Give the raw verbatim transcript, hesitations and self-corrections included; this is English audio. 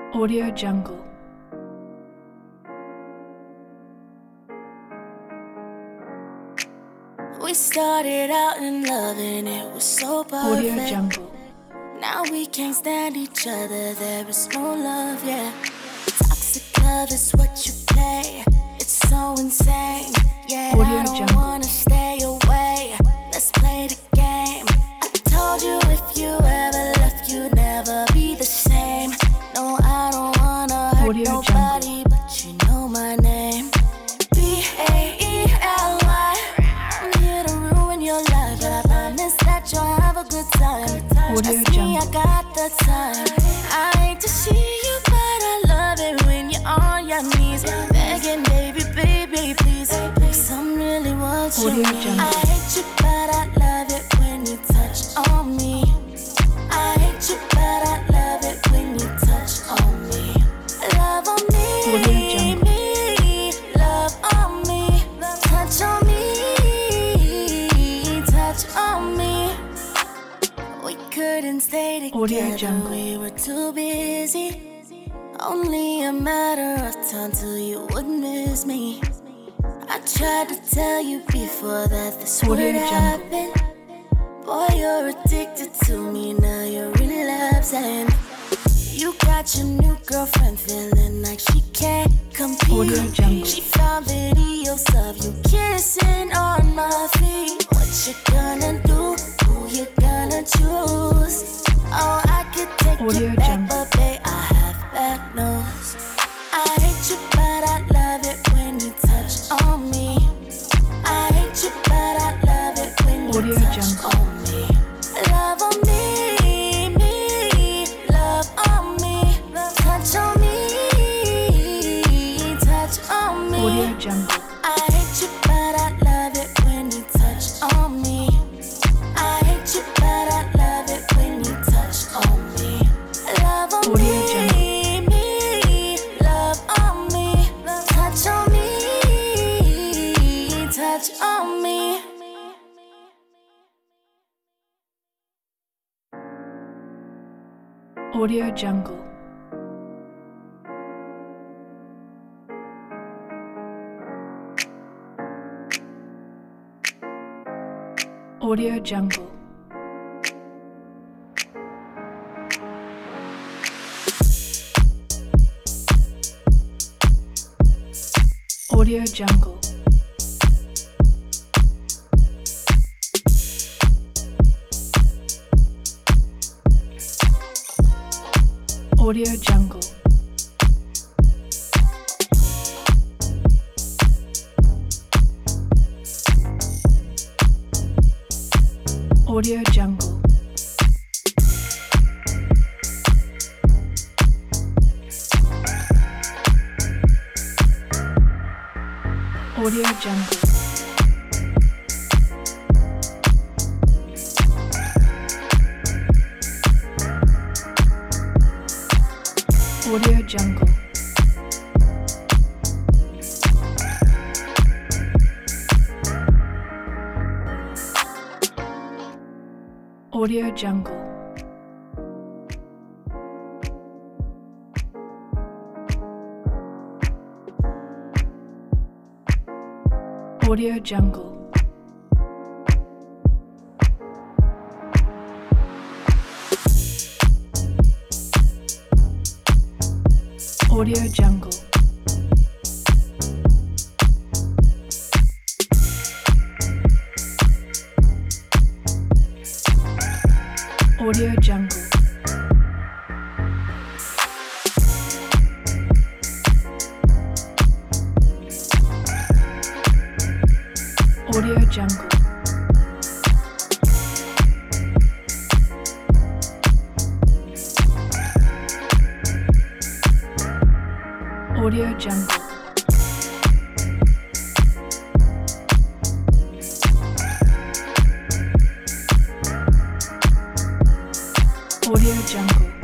Audio Jungle. We started out in love and it was so perfect. Audio Jungle. Now we can't stand each other, there is no love, yeah. Toxic love is what you play, it's so insane. Yeah, Audio I don't Jungle. wanna stay away, let's play the game. I told you if you ever left you'd never be the same. No, I don't wanna hurt Audio nobody, Jungle. but you know my name. B A E L Y. I'm here to ruin your life, but I promise that you'll have a good time. Audio Trust me, I Jungle. got the time. I hate to see you, but I love it when you're on your knees, begging, baby, baby, please. Cause I'm really what you Audio need. Jungle. I hate you, but I love it when you touch on me. I hate you, but I love it when you touch on me. Love on me, Audio Jungle. me, love on me, touch on me, touch on me. We couldn't stay Audio together, Jungle. we were too busy. Only a matter of time till you would miss me. I tried to tell you before that this Audio would Jungle. happen. Boy, you're addicted to me, now you're relapsing. You got your new girlfriend feeling like she can't Audio compete. Jungle. She found videos of you kissing on my feet. What you gonna do? Who you gonna choose? Oh, I could take Audio it back, Jungle. but babe, I have bad news. I hate you, but I love it when you touch on me. I hate you, but I love it when you Audio touch Jungle. on me. Love on me, me, love on me, touch on me, touch on me. Audio Jungle. I hate you, but I love it when you touch on me. I hate you, but I love it when you touch on me. Love on Audio me, Jungle. me, love on me, touch on me, touch on me. Audio Jungle. Audio Jungle. Audio Jungle. Audio Jungle. Audio Jungle. Audio Jungle. Audio Jungle. Audio Jungle. Audio Jungle. Audio Jungle. Audio Jungle. Audio Jungle. Audio Jungle. Audio Jungle.